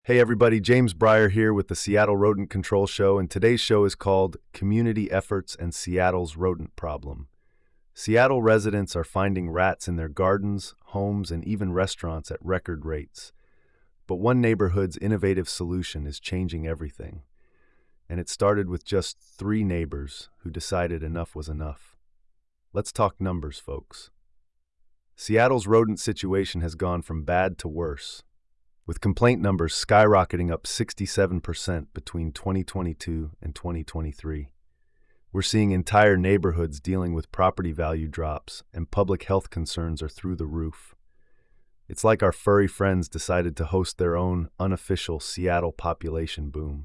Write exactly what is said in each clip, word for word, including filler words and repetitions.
Hey everybody, James Breyer here with the Seattle Rodent Control Show, and today's show is called Community Efforts and Seattle's Rodent Problem. Seattle residents are finding rats in their gardens, homes, and even restaurants at record rates. But one neighborhood's innovative solution is changing everything. And it started with just three neighbors who decided enough was enough. Let's talk numbers, folks. Seattle's rodent situation has gone from bad to worse, with complaint numbers skyrocketing up sixty-seven percent between twenty twenty-two and twenty twenty-three. We're seeing entire neighborhoods dealing with property value drops, and public health concerns are through the roof. It's like our furry friends decided to host their own unofficial Seattle population boom.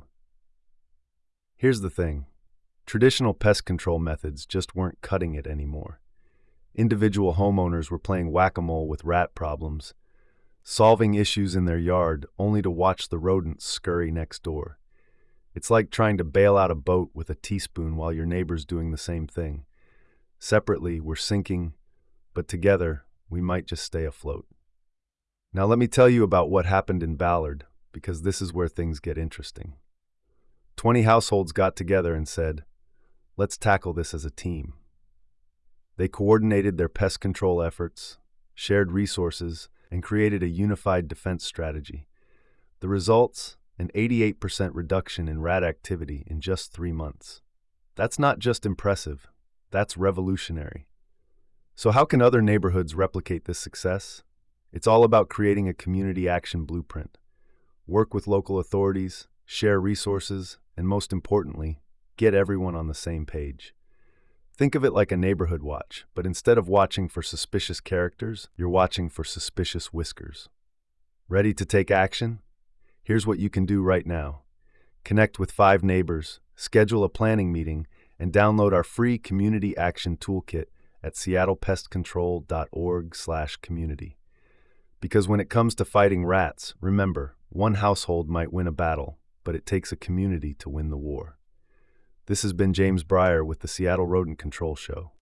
Here's the thing. Traditional pest control methods just weren't cutting it anymore. Individual homeowners were playing whack-a-mole with rat problems, solving issues in their yard only to watch the rodents scurry next door. It's like trying to bail out a boat with a teaspoon while your neighbor's doing the same thing. Separately, we're sinking, but together, we might just stay afloat. Now let me tell you about what happened in Ballard, because this is where things get interesting. Twenty households got together and said, let's tackle this as a team. They coordinated their pest control efforts, shared resources, and created a unified defense strategy. The results? An eighty-eight percent reduction in rat activity in just three months. That's not just impressive, that's revolutionary. So how can other neighborhoods replicate this success? It's all about creating a community action blueprint. Work with local authorities, share resources, and most importantly, get everyone on the same page. Think of it like a neighborhood watch, but instead of watching for suspicious characters, you're watching for suspicious whiskers. Ready to take action? Here's what you can do right now. Connect with five neighbors, schedule a planning meeting, and download our free Community Action Toolkit at seattle pest control dot org slash community. Because when it comes to fighting rats, remember, one household might win a battle, but it takes a community to win the war. This has been James Breyer with the Seattle Rodent Control Show.